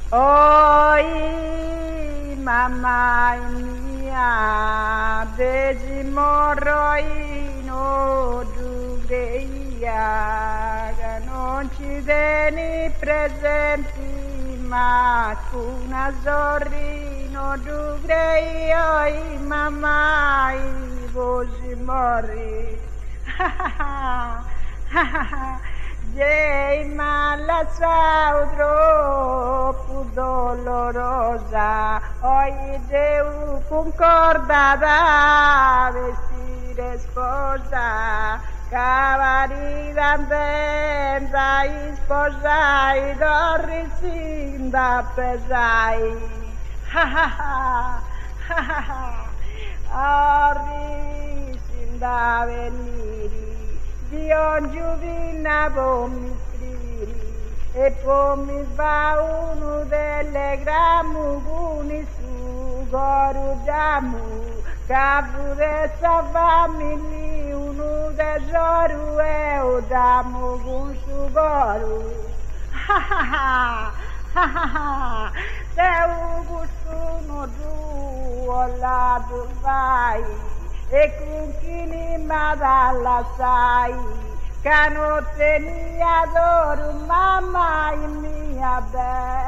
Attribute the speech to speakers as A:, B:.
A: Oi, mamma mia, desimorroi no giugreia, che non ci deni presenti, ma una zorrino giugreia, oi, mamma, i vosi morri. Jei mala saudro pu dolorosa, oi Deu concordada vestire sposa, cavarida benza sposai, dorrisinda pesai. Dorrisinda veniri, Dion giuvina pommi scriviri e pommi va uno delle gramu guni su goru jamu capu de sa famiglia uno tesouro e o jamu gun su goru se o gusto no du ao lado vai e con chi ni madalla sai, che non tenia d'oro, mamma mia bella.